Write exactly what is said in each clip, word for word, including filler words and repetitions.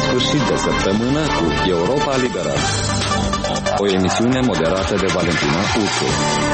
sfârșit de săptămână cu Europa Liberă, o emisiune moderată de Valentina Uțu.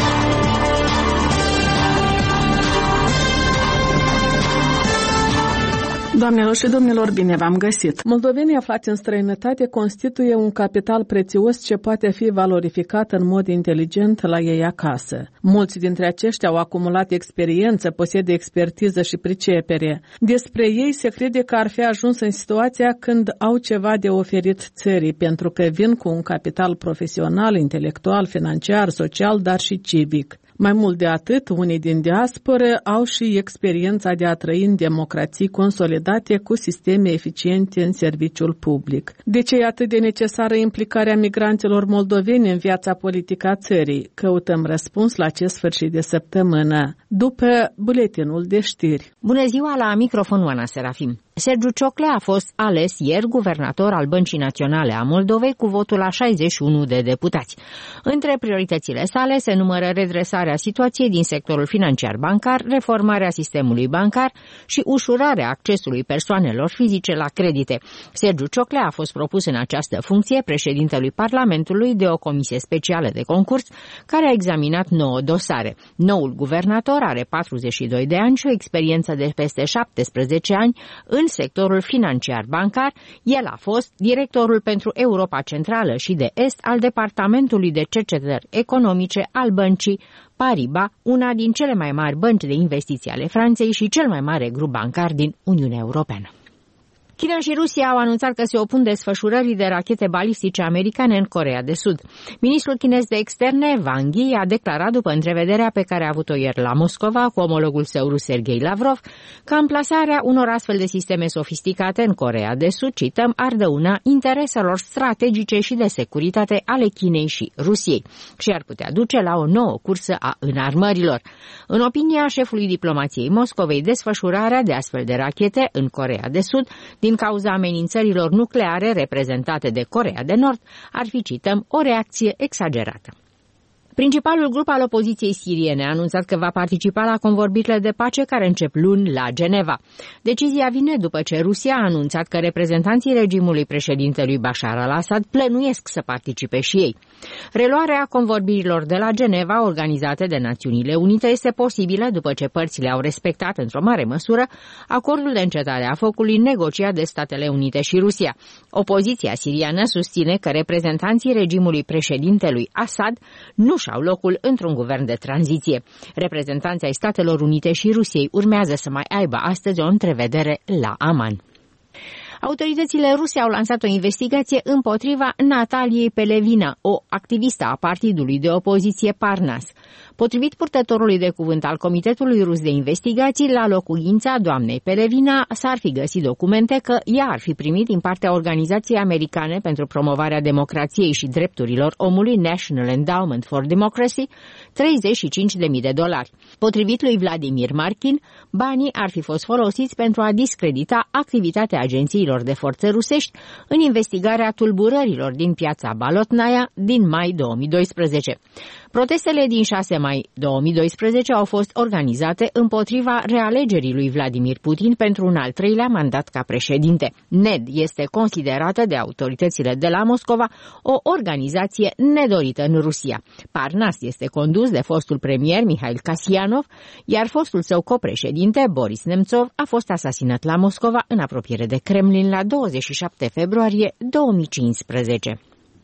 Doamnelor și domnilor, bine v-am găsit! Moldovenii aflați în străinătate constituie un capital prețios ce poate fi valorificat în mod inteligent la ei acasă. Mulți dintre aceștia au acumulat experiență, posedă expertiză și pricepere. Despre ei se crede că ar fi ajuns în situația când au ceva de oferit țării, pentru că vin cu un capital profesional, intelectual, financiar, social, dar și civic. Mai mult de atât, unii din diasporă au și experiența de a trăi în democrații consolidate cu sisteme eficiente în serviciul public. De ce e atât de necesară implicarea migranților moldoveni în viața politică a țării? Căutăm răspuns la acest sfârșit de săptămână, după buletinul de știri. Bună ziua, la microfonul Ana Serafim. Sergiu Cioclea a fost ales ieri guvernator al Băncii Naționale a Moldovei cu votul a șaizeci și unu de deputați. Între prioritățile sale se numără redresarea situației din sectorul financiar bancar, reformarea sistemului bancar și ușurarea accesului persoanelor fizice la credite. Sergiu Cioclea a fost propus în această funcție președintelui Parlamentului de o comisie specială de concurs care a examinat nouă dosare. Noul guvernator are patruzeci și doi de ani și o experiență de peste șaptesprezece ani în În sectorul financiar bancar. El a fost directorul pentru Europa Centrală și de Est al Departamentului de Cercetări Economice al băncii Paribas, una din cele mai mari bănci de investiții ale Franței și cel mai mare grup bancar din Uniunea Europeană. China și Rusia au anunțat că se opun desfășurării de rachete balistice americane în Coreea de Sud. Ministrul chinez de externe, Wang Yi, a declarat după întrevederea pe care a avut-o ieri la Moscova cu omologul său rus Sergei Lavrov că amplasarea unor astfel de sisteme sofisticate în Coreea de Sud, cităm, ar dăuna intereselor strategice și de securitate ale Chinei și Rusiei și ar putea duce la o nouă cursă a înarmărilor. În opinia șefului diplomației Moscovei, desfășurarea de astfel de rachete în Coreea de Sud din cauza amenințărilor nucleare reprezentate de Coreea de Nord, ar fi, cităm, o reacție exagerată. Principalul grup al opoziției siriene a anunțat că va participa la convorbirile de pace care încep luni la Geneva. Decizia vine după ce Rusia a anunțat că reprezentanții regimului președintelui Bashar al-Assad plănuiesc să participe și ei. Reluarea convorbirilor de la Geneva, organizate de Națiunile Unite, este posibilă după ce părțile au respectat într-o mare măsură acordul de încetare a focului negociat de Statele Unite și Rusia. Opoziția siriană susține că reprezentanții regimului președintelui Assad nu și-au locul într-un guvern de tranziție. Reprezentanții ai Statelor Unite și Rusiei urmează să mai aibă astăzi o întrevedere la Aman. Autoritățile ruse au lansat o investigație împotriva Nataliei Pelevina, o activistă a partidului de opoziție Parnas. Potrivit purtătorului de cuvânt al Comitetului Rus de Investigații, la locuința doamnei Pelevina s-ar fi găsit documente că ea ar fi primit din partea Organizației Americane pentru Promovarea Democrației și Drepturilor Omului, National Endowment for Democracy, treizeci și cinci de mii de dolari. Potrivit lui Vladimir Markin, banii ar fi fost folosiți pentru a discredita activitatea agențiilor de forțe rusești în investigarea tulburărilor din piața Balotnaia din mai două mii doisprezece. Protestele din șase mai două mii doisprezece au fost organizate împotriva realegerii lui Vladimir Putin pentru un al treilea mandat ca președinte. N E D este considerată de autoritățile de la Moscova o organizație nedorită în Rusia. Parnas este condus de fostul premier Mihail Kasyanov, iar fostul său copreședinte Boris Nemtsov a fost asasinat la Moscova în apropiere de Kremlin la douăzeci și șapte februarie două mii cincisprezece.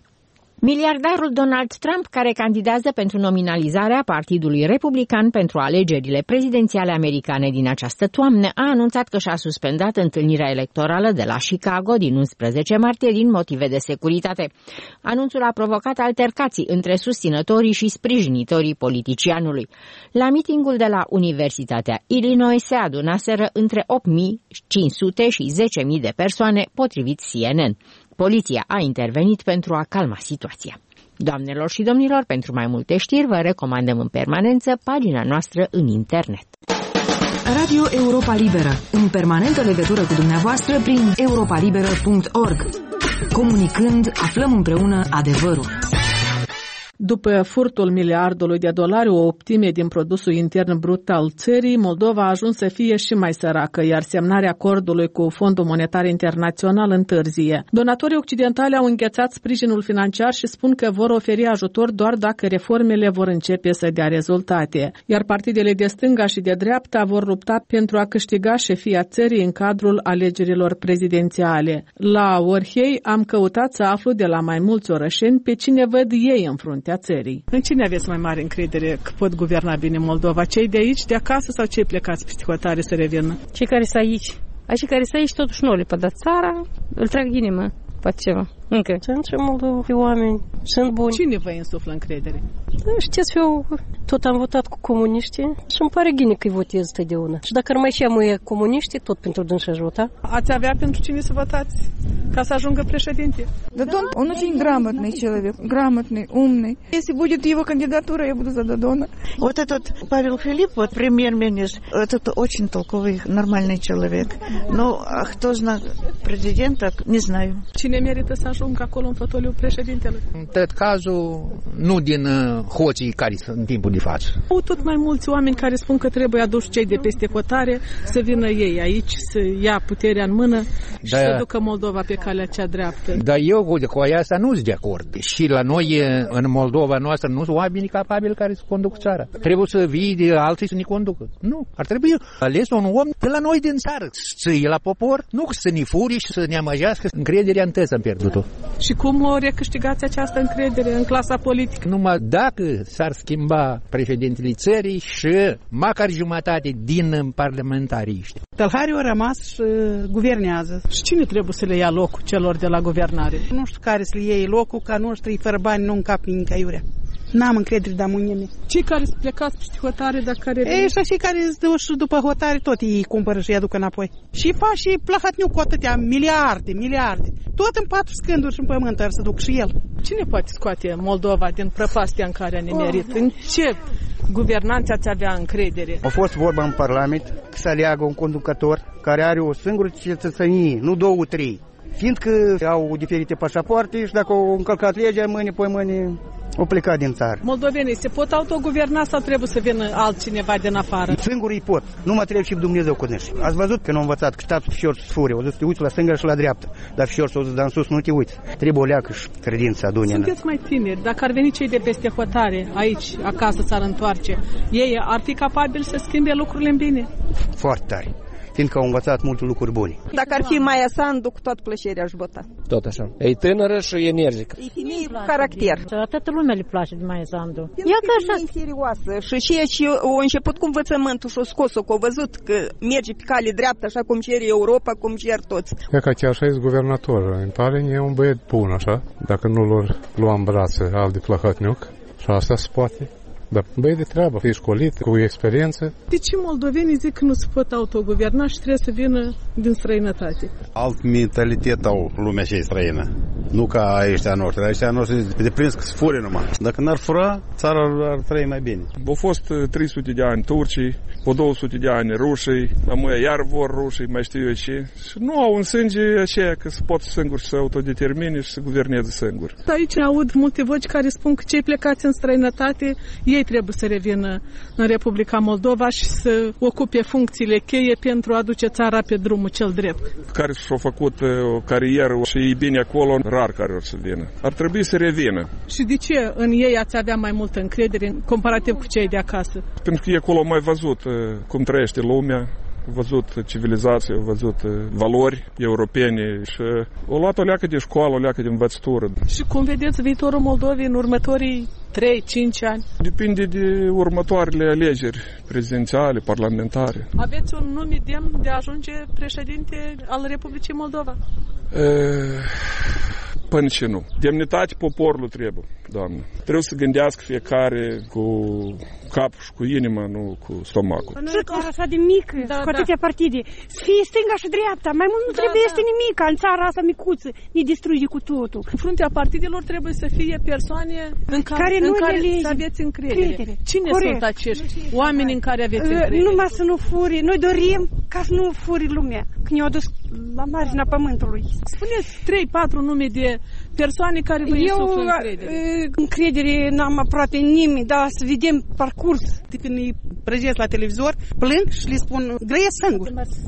Miliardarul Donald Trump, care candidează pentru nominalizarea Partidului Republican pentru alegerile prezidențiale americane din această toamnă, a anunțat că și-a suspendat întâlnirea electorală de la Chicago din unsprezece martie din motive de securitate. Anunțul a provocat altercații între susținătorii și sprijinitorii politicianului. La mitingul de la Universitatea Illinois se adunaseră între opt mii cinci sute și zece mii de persoane, potrivit C N N. Poliția a intervenit pentru a calma situația. Doamnelor și domnilor, pentru mai multe știri vă recomandăm în permanență pagina noastră în internet. Radio Europa Liberă, în permanentă legătură cu dumneavoastră prin europa liberă punct org. Comunicând, aflăm împreună adevărul. După furtul miliardului de dolari, o optime din produsul intern brut al țării, Moldova a ajuns să fie și mai săracă, iar semnarea acordului cu Fondul Monetar Internațional întârzie. Donatorii occidentali au înghețat sprijinul financiar și spun că vor oferi ajutor doar dacă reformele vor începe să dea rezultate, iar partidele de stânga și de dreapta vor lupta pentru a câștiga șefia țării în cadrul alegerilor prezidențiale. La Orhei am căutat să aflu de la mai mulți orășeni pe cine văd ei în fruntea țării. În cine aveți mai mare încredere că pot guverna bine Moldova? Cei de aici, de acasă sau cei plecați peste hotare să revină? Cei care sunt aici. Cei care sunt aici totuși nu le pot da țara, îl trag inima. Poate ceva. Încă. Sunt și moldovi oameni. Sunt buni. Cine vă insuflă încredere? Da, știți, eu tot am votat cu comuniștii și îmi pare bine că îi votez totdeauna. Și dacă ar mai și amuie comuniștii, tot pentru dânsi aș vota. Ați avea pentru cine să votați ca să ajungă președinte? Дадон, он очень грамотный человек, грамотный, умный. Если будет его кандидатура, я буду за Дадона. Вот этот Павел Филипп, вот премьер-министр, этот очень толковый, нормальный человек. Ну, а кто знает президента, не знаю. Cine merită să ajungă acolo în fotoliul președintelui? În tot cazul, nu din uh, hoții care sunt în timpul de față. Au tot mai mulți oameni care spun că trebuie aduși cei de peste hotare să vină ei aici, să ia puterea în mână și da, să ducă Moldova pe calea cea dreaptă. Dar eu cu, cu asta nu sunt de acord. Și la noi, în Moldova noastră, nu sunt oameni capabili care să conduc țara. Trebuie să vii de alții să ne conducă. Nu. Ar trebui ales un om de la noi din țară, să la popor, nu să ne furi și să ne amăgească. Încrederea întâi am pierdut-o. Și cum o recâștigați această încredere în clasa politică? Numai dacă s-ar schimba președintele țării și măcar jumătate din parlamentariști. Tălharii au rămas și guvernează. Și cine trebuie să le ia locul celor de la guvernare? Nu știu care să le iei locul, ca noștri fără bani nu încap nimic aiurea. N-am încredere de amunime. Cei care sunt plecați peste hotare, dar care... Ei, și cei care se duc și după hotare, tot ei cumpără și îi aduc înapoi. Și fac și plăhatniu cu atâtea miliarde, miliarde. Tot în patru scânduri și în pământ ar să duc și el. Cine poate scoate Moldova din prăpastia în care a nimerit? În ce guvernanți ați avea încredere? A fost vorba în Parlament că să aleagă un conducător care are o singură cetățenie, nu două, trei. Fiindcă au diferite pașapoarte și dacă au încălcat legea, mâine, poi mâine o pleca din țară. Moldovenii se pot autoguverna sau trebuie să vină altcineva din afară? Singur îi pot. Nu mă trebuie și Dumnezeu cu nești. Ați văzut că nu am învățat că statul fișor să fure. O să te uiți la stânga și la dreapta. Dar fișor să o să da în sus, nu te uiți. Trebuie o leacă și credința adună. Sunteți mai tineri. Dacă ar veni cei de peste hotare aici, acasă, s-ar întoarce, ei ar fi capabili să schimbe lucrurile în bine? Foarte tare. Fiindcă au învățat multe lucruri bune. Dacă ar fi Maia Sandu, cu toată plăcerea aș vota. Tot așa. E tânără și energică. E femeie cu caracter. Toată lumea le place de Maia Sandu. Ea că așa e serioasă. Și ceea ce a început cu învățământul și a scos-o, că a văzut că merge pe cale dreaptă, așa cum cere Europa, cum cer toți. E ca chiar așa e guvernator. În Tallinn e un băiet bun, așa. Dacă nu l-or lua în brațe al de plăhătniuc, și asta se poate. Dar băi de treabă, e școlit, cu experiență. De ce moldovenii zic că nu se pot autoguverna și trebuie să vină din străinătate? Alt mentalitet au lumea cea străină. Nu ca ăștia noștri. Ăștia noștri de prins că se fure numai. Dacă n-ar fura, țara ar trăi mai bine. Au fost trei sute de ani turcii, pe două sute de ani rușii, amâia iar vor rușii, mai știu eu ce. Și nu au în sânge aceea că se pot singuri să autodetermine și să guverneze singuri. Aici aud multe voci care spun că cei plecați în străinătate, ei trebuie să revină în Republica Moldova și să ocupe funcțiile cheie pentru a duce țara pe drumul cel drept. Care și-au făcut o carieră și e bine acolo, rar care or să vină. Ar trebui să revină. Și de ce în ei ați avea mai multă încredere comparativ cu cei de acasă? Pentru că e acolo mai văzut cum trăiește lumea, văzut civilizație, văzut valori europene și o luat o leacă de școală, o leacă de învățătură. Și cum vedeți viitorul Moldovei în următorii trei cinci ani? Depinde de următoarele alegeri prezidențiale, parlamentare. Aveți un nume demn de a ajunge președinte al Republicii Moldova? E... Până și nu. Demnitate poporului trebuie, doamnă. Trebuie să gândească fiecare cu capul și cu inima, nu cu stomacul. Nu e doar așa de mică, da, cu atâtea da. partide. Să fie stânga și dreapta. Mai mult nu da, trebuie da. este nimic. În țara asta micuță ne distruge cu totul. În fruntea partidelor trebuie să fie persoane în care, care, în care să aveți încredere. Credere. Cine Corect. sunt acești oameni în care aveți încredere? Numai să nu furi. Noi dorim ca să nu furi lumea. Că ne-au dus la marginea pământului. Spuneți trei patru nume de persoane care vă insuflă încredere? Eu încredere n-am aproape nimeni, dar să vedem parcurs. De când îi prăjesc la televizor, plâng și le spun, grăiesc singur.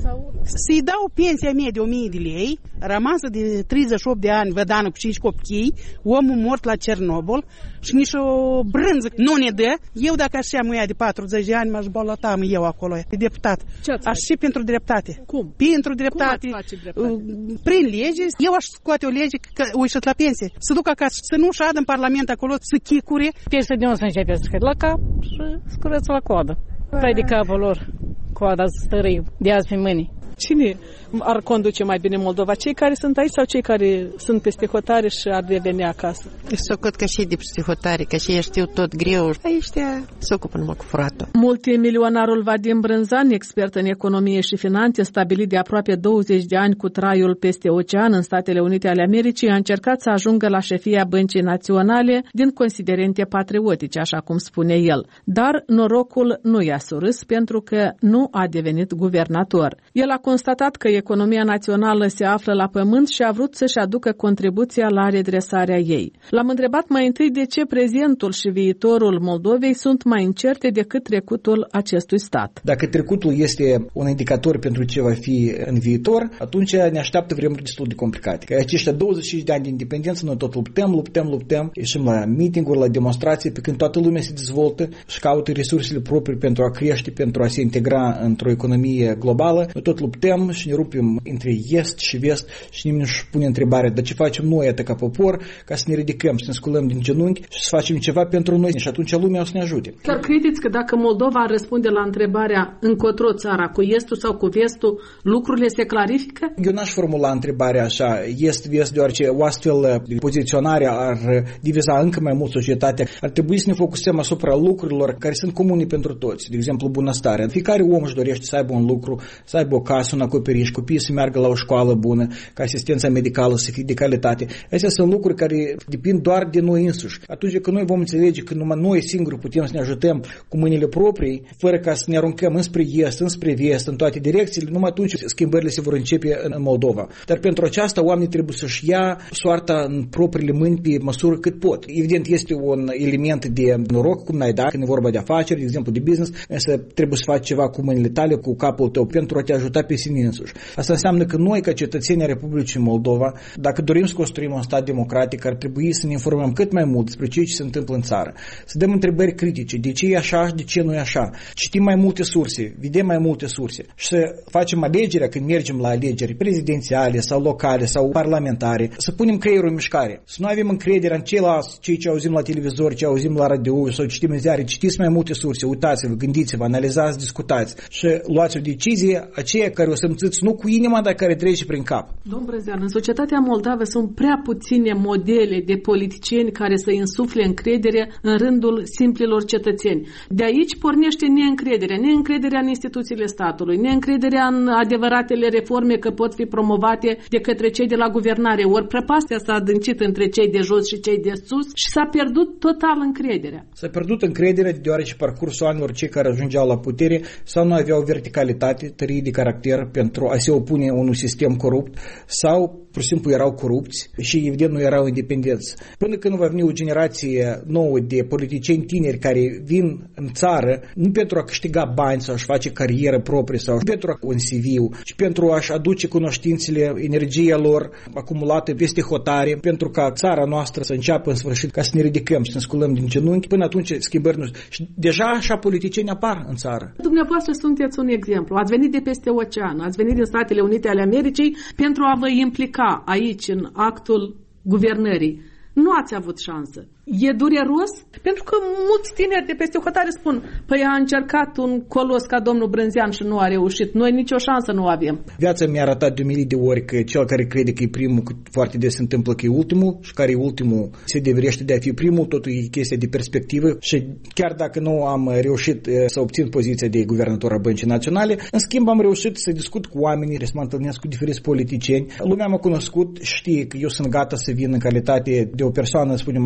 Să-i dau pensia mea de o mie de lei, rămasă de treizeci și opt de ani, vădană cu cinci copii, omul mort la Cernobâl și nici o brânză nu ne dă. Eu dacă aș ia muia de patruzeci de ani, m-aș balota eu acolo, de deputat. Aș și pentru dreptate. Cum? Pentru dreptate. Cum ați face dreptate? Prin lege, eu aș scoate o lege că o ieșit la pensie. Să duc acasă, să nu șadă în Parlament acolo, să chicure. Pensia de unde să începe să la cap și scurăță la coadă. Trai de capul lor, coada stărâi de azi pe mâini. Cine ar conduce mai bine Moldova? Cei care sunt aici sau cei care sunt peste hotare și ar reveni acasă? S-o cot că și de peste hotare, că și știu tot greu. Aici se ocupă numai cu furatul. Multimilionarul Vadim Brânzan, expert în economie și finanțe, stabilit de aproape douăzeci de ani cu traiul peste ocean în Statele Unite ale Americii, a încercat să ajungă la șefia Băncii Naționale din considerente patriotice, așa cum spune el. Dar norocul nu i-a surâs pentru că nu a devenit guvernator. El a constatat că economia națională se află la pământ și a vrut să-și aducă contribuția la redresarea ei. L-am întrebat mai întâi de ce prezentul și viitorul Moldovei sunt mai incerte decât trecutul acestui stat. Dacă trecutul este un indicator pentru ce va fi în viitor, atunci ne așteaptă vremuri destul de complicate. Că aceștia douăzeci și cinci de ani de independență, noi tot luptăm, luptăm, luptăm, ieșim la meeting-uri, la demonstrații, pe când toată lumea se dezvoltă și caută resursele proprii pentru a crește, pentru a se integra într-o economie globală. Noi tot luptăm și ne rupem între est și vest și nimeni nu-și pune întrebarea de ce facem noi atât ca popor, ca să ne ridicăm, să ne sculăm din genunchi și să facem ceva pentru noi și atunci lumea o să ne ajute. Chiar credeți că dacă Moldova ar răspunde la întrebarea încotro țara, cu estul sau cu vestul, lucrurile se clarifică? Eu n-aș formula întrebarea așa, est-vest, deoarece o astfel de poziționare ar diviza încă mai mult societatea. Ar trebui să ne focusăm asupra lucrurilor care sunt comune pentru toți, de exemplu bunăstarea. Fiecare om își dorește să aibă un lucru, să aibă o casă, un acoperiș, copiii să meargă la o școală bună, ca asistența medicală să fie de calitate. Astea sunt lucruri care depind doar de noi însuși. Atunci când noi vom înțelege că numai noi singuri putem să ne ajutăm cu mâinile proprii, fără ca să ne aruncăm înspre est, înspre vest, în toate direcțiile, numai atunci schimbările se vor începe în Moldova. Dar pentru aceasta oamenii trebuie să-și ia soarta în propriile mâini pe măsură cât pot. Evident, este un element de noroc, cum n-ai dat, când e vorba de afaceri, de exemplu de business, însă trebuie să faci ceva cu mâinile tale, cu capul tău, pentru a te ajuta pe sine însuși. Asta înseamnă că noi, ca cetățenii Republicii Moldova, dacă dorim să construim un stat democratic, ar trebui să ne informăm cât mai mult despre ceea ce se întâmplă în țară. Să dăm întrebări critice, de ce e așa și de ce nu e așa. Citim mai multe surse, vedem mai multe surse și să facem alegerea când mergem la alegeri prezidențiale sau locale sau parlamentare, să punem creierul în mișcare. Să nu avem încredere în ceilalți, cei ce auzim la televizor, ce auzim la radio sau citim în ziare, citiți mai multe surse, uitați-vă, gândiți-vă, analizați, discutați și luați o decizie, aceea care o simțiți nu cu inima, dar care trece prin cap. Domnul Brânzan, în societatea moldavă sunt prea puține modele de politicieni care să insufle încredere în rândul simplilor cetățeni. De aici pornește neîncrederea, neîncrederea în instituțiile statului, neîncrederea în adevăratele reforme că pot fi promovate de către cei de la guvernare. Ori prăpastia s-a adâncit între cei de jos și cei de sus și s-a pierdut total încrederea. S-a pierdut încrederea deoarece parcursul anilor cei care ajungeau la putere sau nu aveau verticalitate, tărie de caracter pentru a se opune unui sistem corupt sau pur și simplu erau corupți și evident nu erau independenți. Până când va veni o generație nouă de politicieni tineri care vin în țară nu pentru a câștiga bani sau a-și face carieră proprie sau pentru a un C V, ci pentru a-și aduce cunoștințele, energia lor acumulată peste hotare, pentru ca țara noastră să înceapă în sfârșit ca să ne ridicăm și să ne sculăm din genunchi. Până atunci schimbări nu. Și deja așa politicieni apar în țară. Dumneavoastră sunteți un exemplu. Ați venit de peste ocean, ați venit din Statele Unite ale Americii pentru a vă implica aici în actul guvernării. Nu ați avut șansă. E dureros? Pentru că mulți tineri de peste hotare spun, păi a încercat un colos ca domnul Brânzean și nu a reușit. Noi nicio șansă nu avem. Viața mi-a arătat de mii de ori că cel care crede că e primul, foarte des se întâmplă că e ultimul și care e ultimul se deverește de a fi primul, totul e chestia de perspectivă și chiar dacă nu am reușit să obțin poziția de guvernator a Băncii Naționale, în schimb am reușit să discut cu oamenii, să mă întâlnesc cu diferiți politicieni. Lumea m-a cunoscut, știe că eu sunt gata să vin în calitate de o persoană, spunem așa,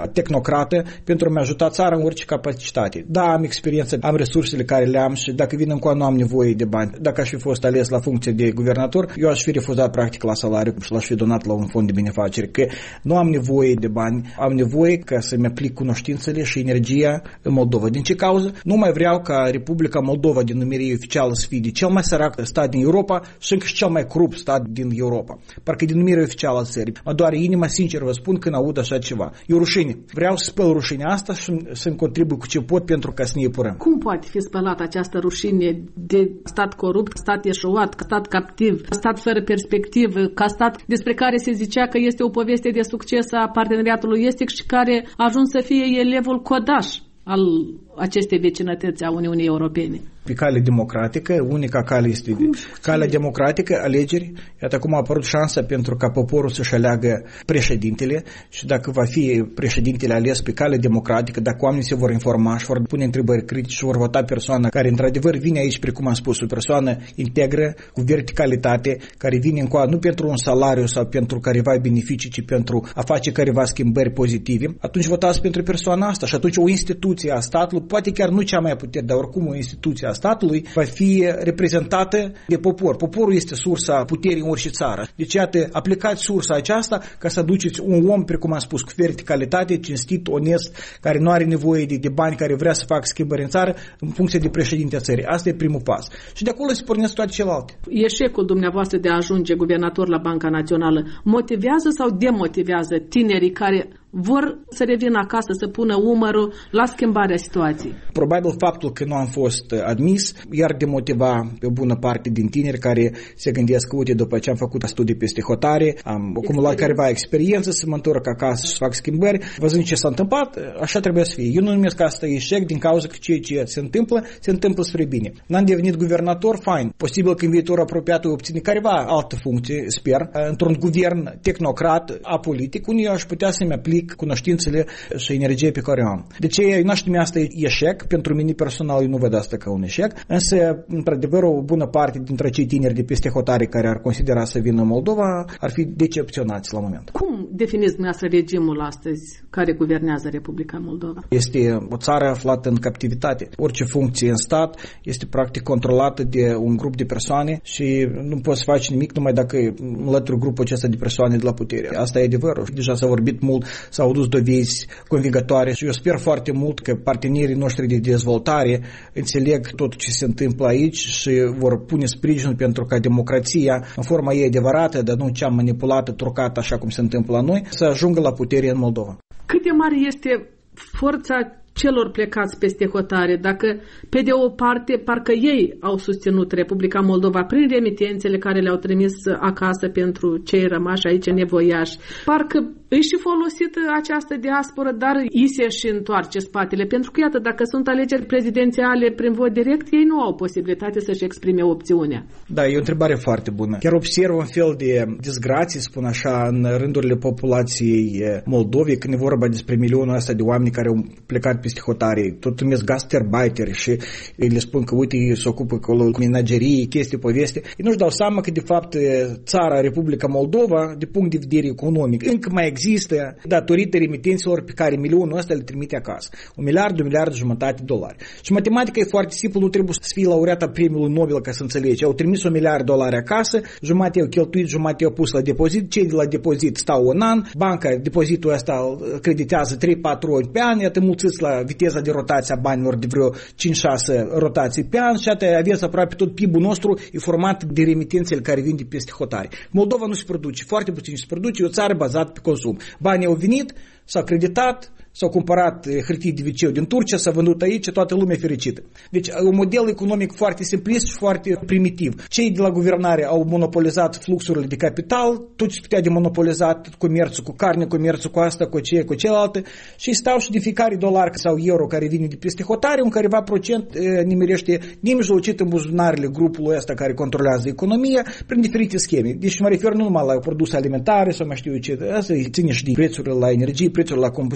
tehnocrată pentru a-mi ajuta țara în orice capacitate. Da, am experiență, am resursele care le am și dacă vin încoa nu am nevoie de bani. Dacă aș fi fost ales la funcție de guvernator, eu aș fi refuzat practic la salariu și l-aș fi donat la un fond de binefacere. Că nu am nevoie de bani, am nevoie ca să-mi aplic cunoștințele și energia în Moldova. Din ce cauză? Nu mai vreau ca Republica Moldova din numire oficială să fie de cel mai sărac stat din Europa și încă și cel mai corupt stat din Europa. Parcă din numire oficială al țării. Mă doare inima, sincer vă spun, când aud așa ceva. E o rușine. Vreau să spăl rușinea asta și să-mi contribui cu ce pot pentru ca să ne epurăm. Cum poate fi spălată această rușine de stat corupt, stat eșuat, stat captiv, stat fără perspectivă, ca stat despre care se zicea că este o poveste de succes a parteneriatului estic și care a ajuns să fie elevul codaș al acestei vecinătăți a Uniunii Europene? Pe cale democratică, unica cale este calea democratică, alegeri. Iată acum a apărut șansa pentru ca poporul să-și aleagă președintele și dacă va fi președintele ales pe cale democratică, dacă oamenii se vor informa și vor pune întrebări critice și vor vota persoana care într-adevăr vine aici, precum am spus, o persoană integră, cu verticalitate, care vine încoa nu pentru un salariu sau pentru careva beneficii, ci pentru a face careva schimbări pozitive, atunci votați pentru persoana asta și atunci o instituție a statului, poate chiar nu cea mai puternică, dar oricum o instituție a statului va fi reprezentată de popor. Poporul este sursa puterii în orice țară. Deci, iată, aplicați sursa aceasta ca să aduceți un om, precum am spus, cu verticalitate, cinstit, onest, care nu are nevoie de, de bani, care vrea să facă schimbări în țară, în funcție de președinte a țării. Asta e primul pas. Și de acolo se pornesc toate celelalte. Eșecul dumneavoastră de a ajunge guvernator la Banca Națională motivează sau demotivează tinerii care vor să revină acasă, să pună umărul la schimbarea situației? Probabil faptul că nu am fost admis iar demotiva pe o bună parte din tineri care se gândesc că, uite, după ce am făcut studii peste hotare, am acumulat careva experiență, să mă întorc acasă și să fac schimbări, văzând ce s-a întâmplat, așa trebuie să fie. Eu nu numesc asta eșec din cauza că ceea ce se întâmplă, se întâmplă spre bine. N-am devenit guvernator, fain. Posibil că în viitor apropiat obține careva altă funcție, sper, într-un guvern tehnocrat, apolitic, unde eu aș putea să-mi aplic cunoștințele și energie pe care o am. De ce eu n-aș numi asta eșec? Pentru mine personal eu nu văd asta ca un eșec, însă, într-adevăr, o bună parte dintre cei tineri de peste hotare care ar considera să vină în Moldova ar fi decepționați la moment. Cum definiți dumneavoastră regimul astăzi care guvernează Republica Moldova? Este o țară aflată în captivitate. Orice funcție în stat este practic controlată de un grup de persoane și nu poți să faci nimic numai dacă înlături grupul acesta de persoane de la putere. Asta e adevărul. Deja s-a vorbit mult, s-au adus dovezi convingătoare și eu sper foarte mult că partenerii noștri de dezvoltare înțeleg tot ce se întâmplă aici și vor pune sprijin pentru ca democrația, în forma ei adevărată, dar nu cea manipulată, trucată, așa cum se întâmplă la noi, să ajungă la putere în Moldova. Cât de mare este forța celor plecați peste hotare, dacă pe de o parte parcă ei au susținut Republica Moldova prin remitențele care le-au trimis acasă pentru cei rămași aici nevoiași, parcă îi și folosită această diasporă, dar îi se și întoarce spatele, pentru că iată, dacă sunt alegeri prezidențiale prin vot direct, ei nu au posibilitate să-și exprime opțiunea. Da, e o întrebare foarte bună. Chiar observ un fel de disgrație, spun așa, în rândurile populației Moldovei, când e vorba despre milionul ăsta de oameni care au plecat peste hotare, tot numesc gastarbeiteri și le spun că, uite, se ocupă acolo cu menagerii, chestii, poveste. Ei nu-și dau seama că, de fapt, țara, Republica Moldova, de punct de vedere economic, încă mai există datorită remitenților pe care milionul ăsta le trimite acasă. Un miliard, un miliard jumătate de dolari. Și matematica e foarte simplu, nu trebuie să fie laureata premiului Nobel ca să înțelegi. Au trimis un miliard de dolari acasă, jumătate au cheltuit, jumătate au pus la depozit, cei de la depozit stau un an, banca depozitul ăsta creditează trei patru ori pe an, iată mulțiți la viteza de rotație a banilor de vreo cinci șase rotații pe an și iată aveți aproape tot P I B-ul nostru e format de remitențele care vin de peste hotare. Moldova nu se produce, foarte puțin se produce, e o țară bazată pe consum. Banii au venit, s-au creditat, s-au cumpărat hârtii de viceu din Turcia, s-a vândut aici, toată lumea fericită. Deci un model economic foarte simplist și foarte primitiv. Cei de la guvernare au monopolizat fluxurile de capital, tot ce putea de monopolizat, comerțul cu carne, comerțul cu asta, cu ce, cu celălalt și stau și de fiecare dolar sau euro care vine de peste hotare, un careva procent e, nimerește nemijlocit în buzunarele grupului ăsta care controlează economia prin diferite scheme. Deci mă refer nu numai la produse alimentare sau mai știu ce, asta ține și de prețurile la energie, prețurile la combustibile,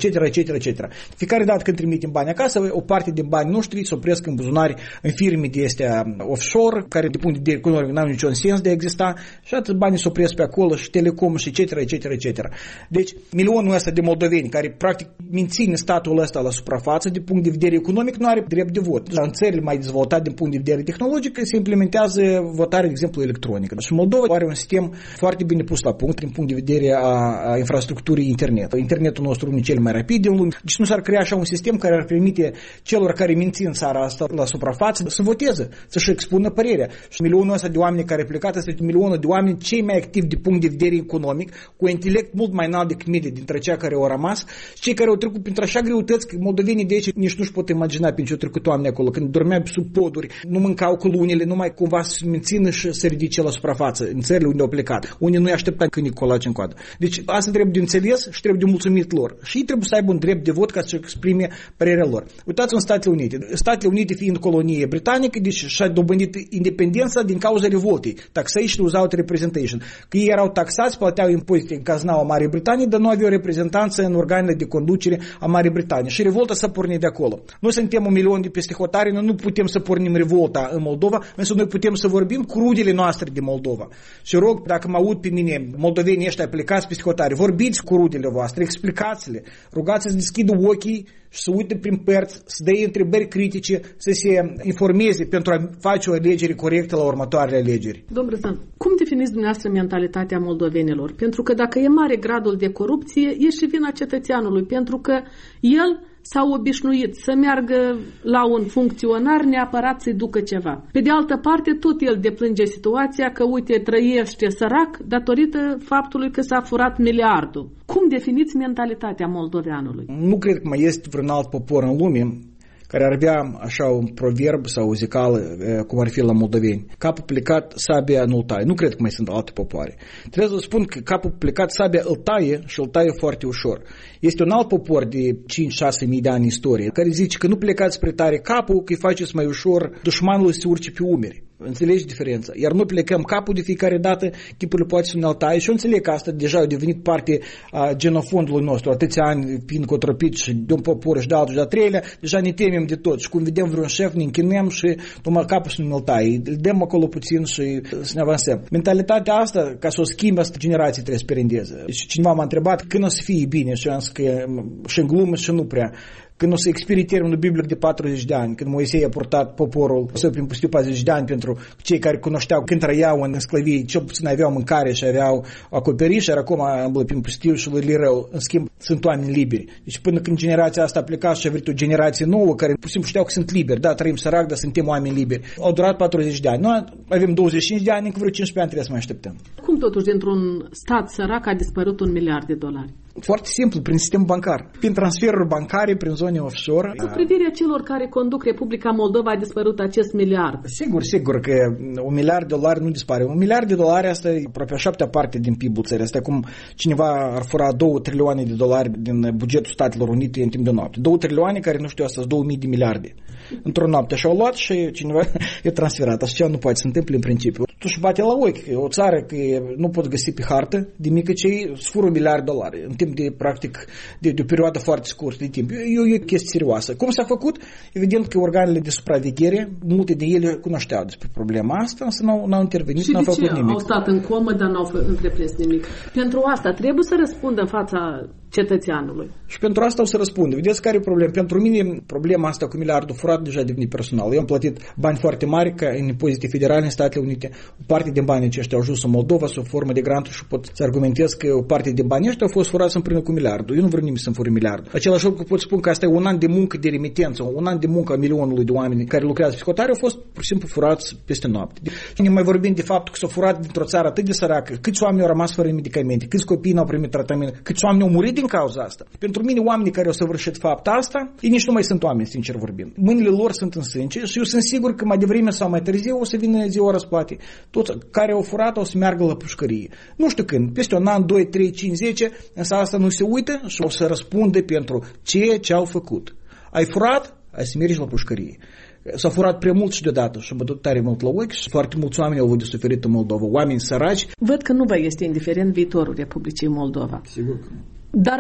cetera, et cetera, et cetera. Fiecare dată când trimitem bani acasă, o parte din banii noștri se opresc în buzunari în firme de astea offshore, care de punct de vedere economic n-au niciun sens de a exista, și atât banii se opresc pe acolo și telecom și et cetera, et cetera, et cetera. Deci, milionul ăsta de moldoveni care practic menține statul ăsta la suprafață de punct de vedere economic nu are drept de vot. La în țările mai dezvoltate din punct de vedere tehnologic se implementează votarea, de exemplu, electronică. Și Moldova are un sistem foarte bine pus la punct din punct de vedere a, a infrastructurii internet. Internetul nostru unul cel mai rapid din lume. Deci nu s-ar crea așa un sistem care ar permite celor care mențin țara asta la suprafață să voteze, să-și expună părerea. Și milionul ăsta de oameni care plecat este milionul de oameni cei mai activi din punct de vedere economic, cu intelect mult mai înalt decât mine dintre cei care au rămas, cei care au trecut printre așa greutăți că moldovenii de aici nici nu-și pot imagina prin ce au trecut oameni acolo, când dormeau sub poduri, nu mâncau cu lunile, numai cumva să mențină și să ridice la suprafață în țările unde au plecat. Unii nu-i aștepta câinii colaci în coadă. Deci asta trebuie de înțeles și trebuie de mulțumit lor. Și ei trebuie să aibă un drept de vot ca să exprime părerea lor. Uitați în Statele Unite. Statele Unite fiind colonie britanică, deci și-a dobândit independența din cauza revoltei. Taxation without representation. Că ei erau taxați, plăteau impozite în caznaua Marii Britanii, dar nu aveau reprezentanță în organele de conducere a Marii Britanii. Și revolta s-a pornit de acolo. Noi suntem un milion de peste hotare, noi nu putem să pornim revolta în Moldova, însă noi putem să vorbim cu rudele noastre de Moldova. Și rog, dacă mă aud pe mine, moldovenii ăștia plecați peste hotare, vorbiți cu rudele voastre, explicați-le, rugați să deschidă ochii și să uite prin părți, să dea întrebări critice, să se informeze pentru a face o alegere corectă la următoarele alegeri. Domnul Răzvan, cum definiți dumneavoastră mentalitatea moldovenilor? Pentru că dacă e mare gradul de corupție, e și vina cetățeanului, pentru că el s-a obișnuit să meargă la un funcționar neapărat să-i ducă ceva. Pe de altă parte, tot el deplânge situația că, uite, trăiește sărac datorită faptului că s-a furat miliardul. Cum definiți mentalitatea moldoveanului? Nu cred că mai este vreun alt popor în lume care ar avea așa un proverb sau o zicală, cum ar fi la moldoveni. Capul plecat, sabia nu-l taie. Nu cred că mai sunt alte popoare. Trebuie să spun că capul plecat, sabia îl taie și îl taie foarte ușor. Este un alt popor de cinci-șase mii de ani în istorie care zice că nu plecați spre tare capul, că îi faceți mai ușor dușmanul să urce pe umeri. Înțelegi diferența? Iar noi plecăm capul de fiecare dată, chipurile poate să ne taie și eu înțeleg că asta deja a devenit parte a genofondului nostru. Atâția ani fiind cotrăpit și de un popor și de altul și de-a treilea, deja ne temem de tot. Și când vedem vreun șef, ne închinăm și numai capul să ne-l taie. Îl dăm acolo puțin și să ne avansăm. Mentalitatea asta, ca să o schimbi, asta generații trebuie să perindeze. Și cineva m-a întrebat când o să fie bine și am zis că și în glumă și nu prea. Când o să expire termenul biblic de patruzeci de ani, când Moisei a purtat poporul să prin pustiu patruzeci de ani pentru cei care cunoșteau când trăiau în sclavie, cel puțin aveau mâncare și aveau acoperiș, iar acum am prin pustiu și le rău. În schimb, sunt oameni liberi. Deci până când generația asta a plecat și a venit o generație nouă care pur și simplu știau că sunt liberi. Da, trăim sărac, dar suntem oameni liberi. Au durat patruzeci de ani. Noi avem douăzeci și cinci de ani, încă vreo cincisprezece ani trebuie să mai așteptăm. Cum totuși dintr-un stat sărac a dispărut un miliard de dolari? Foarte simplu, prin sistem bancar. Prin transferuri bancare, prin zone offshore. Cu privirea celor care conduc Republica Moldova a dispărut acest miliard. Sigur, sigur că un miliard de dolari nu dispare. Un miliard de dolari asta e aproape a șaptea parte din P I B-ul țării. Asta e cum cineva ar fura două trilioane de dolari din bugetul Statelor Unite în timp de noapte. Două trilioane care, nu știu, astăzi două mii de miliarde. Într-o noapte așa au luat și cineva e transferat. Așa nu poate să întâmple în principiu. Totuși bate la ochi. O țară că nu pot găsi pe hartă de mică cei sfură un miliard de dolari. În timp de, practic, de, de o perioadă foarte scurtă de timp. E, e o chestie serioasă. Cum s-a făcut? Evident că organele de supraveghere, multe de ele cunoșteau despre problema asta, însă n-au, n-au intervenit, și n-au făcut nimic. Și au stat în comă, dar n-au întreprins nimic? Pentru asta trebuie să răspundă în fața cetățeanului. Și pentru asta o să răspundă. Vedeți care e problema? Pentru mine problema asta cu miliardul furat deja a devenit personal. Eu am plătit bani foarte mari ca în impozite federale în Statele Unite. O parte din banii aceștia au ajuns în Moldova sub formă de granturi și pot să argumentez că o parte din banii ăștia au fost furați împreună cu miliardul. Eu nu vreau nimeni să-mi fure miliardul. Același lucru pot spun că asta e un an de muncă de remitență, un an de muncă a milionului de oameni care lucrează psihotare au fost pur și simplu furați peste noapte. Și ne mai vorbim de faptul că s-au furat dintr-o țară atât de săracă, câți oameni au rămas fără medicamente, câți copii n-au primit tratament, câți oameni au murit din cauza asta. Pentru mine, oamenii care au săvârșit fapta asta, ei nici nu mai sunt oameni, sincer vorbind. Mâinile lor sunt în sânge și eu sunt sigur că mai devreme sau mai târziu o să vină ziua răsplate. Toți care au furat o să meargă la pușcărie. Nu știu când, peste un an, doi, trei, cinci, zece, însă asta nu se uită și o să răspunde pentru ceea ce au făcut. Ai furat, ai să mergi la pușcărie. S-a furat prea mult și deodată și am bătut tare mult la ochi și foarte mulți oameni au avut de suferit în Moldova. Oameni săraci. Văd că nu vă este indiferent viitorul Republicii Moldova. Sigur că nu. Dar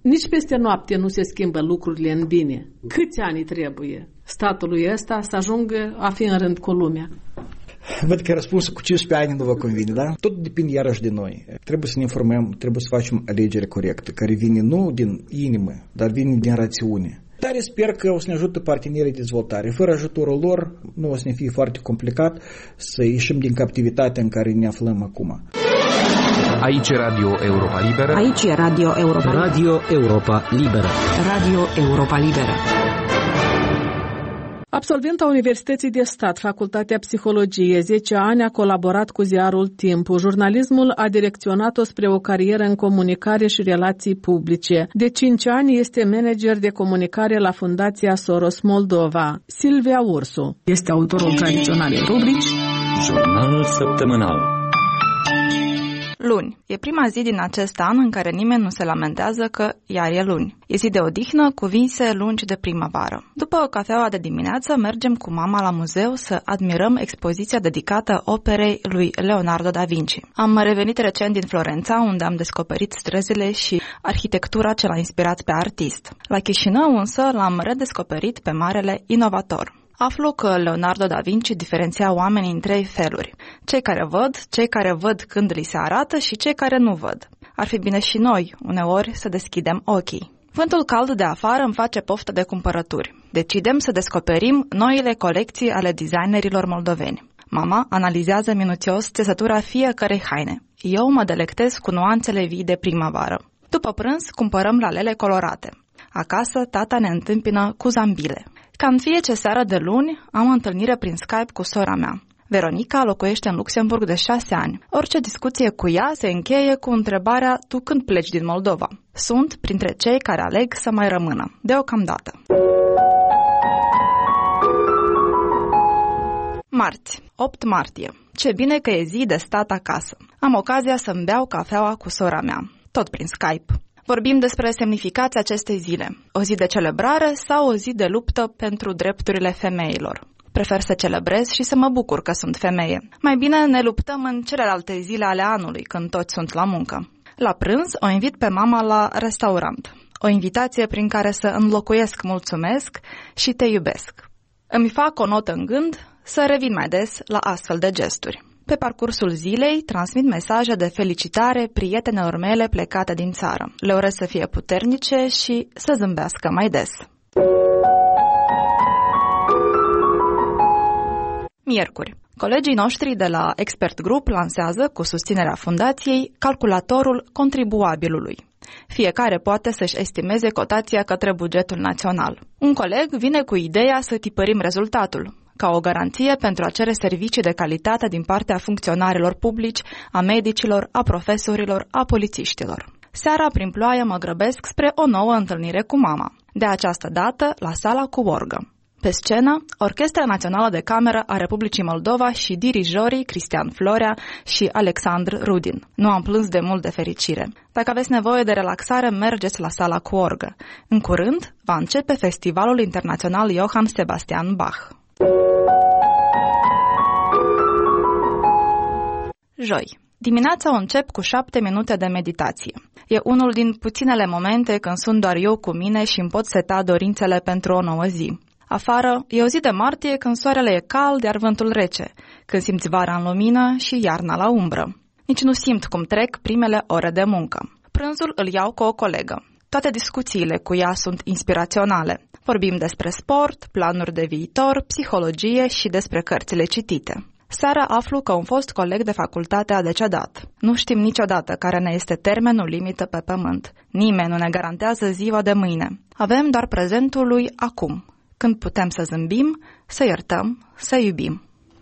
Nici peste noapte nu se schimbă lucrurile în bine. Câți ani trebuie statului ăsta să ajungă a fi în rând cu lumea? Văd că răspunsul cu cincisprezece ani nu vă convine, da? Tot depinde iarăși de noi. Trebuie să ne informăm, trebuie să facem alegere corectă, care vine nu din inimă, dar vine din rațiune. Dar sper că o să ne ajute partenerii de dezvoltare. Fără ajutorul lor, nu o să ne fie foarte complicat să ieșim din captivitatea în care ne aflăm acum. Aici e Radio Europa Liberă. Aici e Radio Europa Liberă. Radio Europa Liberă. Radio Europa Liberă. Absolventa Universității de Stat, Facultatea Psihologie, zece ani a colaborat cu ziarul Timpul. Jurnalismul a direcționat-o spre o carieră în comunicare și relații publice. De cinci ani este manager de comunicare la Fundația Soros Moldova. Silvia Ursu este autorul tradiționalei rubrici Jurnalul săptămânal. Luni. E prima zi din acest an în care nimeni nu se lamentează că iar e luni. E zi de odihnă cu vise lungi de primăvară. După o cafeaua de dimineață, mergem cu mama la muzeu să admirăm expoziția dedicată operei lui Leonardo da Vinci. Am revenit recent din Florența, unde am descoperit străzile și arhitectura ce l-a inspirat pe artist. La Chișinău însă l-am redescoperit pe marele inovator. Aflu că Leonardo da Vinci diferenția oamenii în trei feluri. Cei care văd, cei care văd când li se arată și cei care nu văd. Ar fi bine și noi, uneori, să deschidem ochii. Vântul cald de afară îmi face poftă de cumpărături. Decidem să descoperim noile colecții ale designerilor moldoveni. Mama analizează minuțios țesătura fiecărei haine. Eu mă delectez cu nuanțele vii de primăvară. După prânz, cumpărăm lalele colorate. Acasă, tata ne întâmpină cu zambile. Ca în fiecare seară de luni, am întâlnire prin Skype cu sora mea. Veronica locuiește în Luxemburg de șase ani. Orice discuție cu ea se încheie cu întrebarea: tu când pleci din Moldova? Sunt printre cei care aleg să mai rămână, deocamdată. Marți, opt martie. Ce bine că e zi de stat acasă. Am ocazia să-mi beau cafeaua cu sora mea, tot prin Skype. Vorbim despre semnificația acestei zile. O zi de celebrare sau o zi de luptă pentru drepturile femeilor? Prefer să celebrez și să mă bucur că sunt femeie. Mai bine ne luptăm în celelalte zile ale anului, când toți sunt la muncă. La prânz o invit pe mama la restaurant. O invitație prin care să înlocuiesc mulțumesc și te iubesc. Îmi fac o notă în gând să revin mai des la astfel de gesturi. Pe parcursul zilei transmit mesaje de felicitare prietenelor mele plecate din țară. Le urez să fie puternice și să zâmbească mai des. Miercuri. Colegii noștri de la Expert Group lansează, cu susținerea fundației, calculatorul contribuabilului. Fiecare poate să-și estimeze cotația către bugetul național. Un coleg vine cu ideea să tipărim rezultatul, ca o garanție pentru a cere servicii de calitate din partea funcționarilor publici, a medicilor, a profesorilor, a polițiștilor. Seara, prin ploaie, mă grăbesc spre o nouă întâlnire cu mama, de această dată la sala cu orgă. Pe scenă, Orchestra Națională de Cameră a Republicii Moldova și dirijorii Cristian Florea și Alexandru Rudin. Nu am plâns de mult de fericire. Dacă aveți nevoie de relaxare, mergeți la sala cu orgă. În curând, va începe Festivalul Internațional Johann Sebastian Bach. Joi. Dimineața o încep cu șapte minute de meditație. E unul din puținele momente când sunt doar eu cu mine și îmi pot seta dorințele pentru o nouă zi. Afară e o zi de martie când soarele e cald, iar vântul rece, când simți vara în lumină și iarna la umbră. Nici nu simt cum trec primele ore de muncă. Prânzul îl iau cu o colegă. Toate discuțiile cu ea sunt inspiraționale. Vorbim despre sport, planuri de viitor, psihologie și despre cărțile citite. Seara aflu că un fost coleg de facultate a decedat. Nu știm niciodată care ne este termenul limită pe pământ. Nimeni nu ne garantează ziua de mâine. Avem doar prezentul lui acum, când putem să zâmbim, să iertăm, să iubim.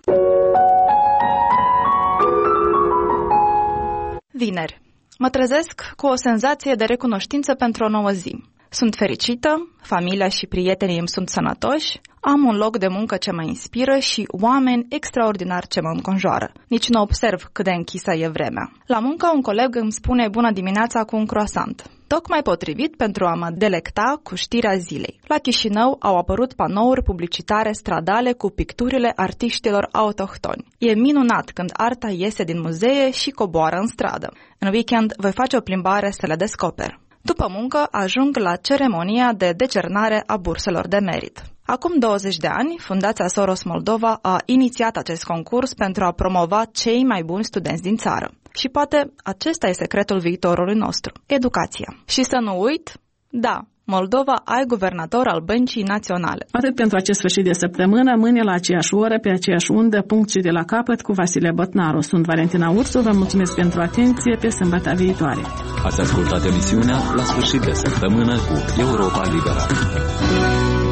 Vineri. Mă trezesc cu o senzație de recunoștință pentru o nouă zi. Sunt fericită, familia și prietenii îmi sunt sănătoși, am un loc de muncă ce mă inspiră și oameni extraordinari ce mă înconjoară. Nici nu observ cât de închisă e vremea. La muncă un coleg îmi spune bună dimineața cu un croissant. Tocmai potrivit pentru a mă delecta cu știrea zilei. La Chișinău au apărut panouri publicitare stradale cu picturile artiștilor autohtoni. E minunat când arta iese din muzee și coboară în stradă. În weekend voi face o plimbare să le descoper. După muncă, ajung la ceremonia de decernare a burselor de merit. Acum douăzeci de ani, Fundația Soros Moldova a inițiat acest concurs pentru a promova cei mai buni studenți din țară. Și poate acesta e secretul viitorului nostru, educația. Și să nu uit, da, Moldova are guvernator al Băncii Naționale. Atât pentru acest sfârșit de săptămână, mâine la aceeași oră, pe aceeași undă, punct și de la capăt cu Vasile Bătnaru. Sunt Valentina Ursu, vă mulțumesc pentru atenție, pe sâmbătă viitoare. Ați ascultat emisiunea La sfârșit de săptămână cu Europa Liberă.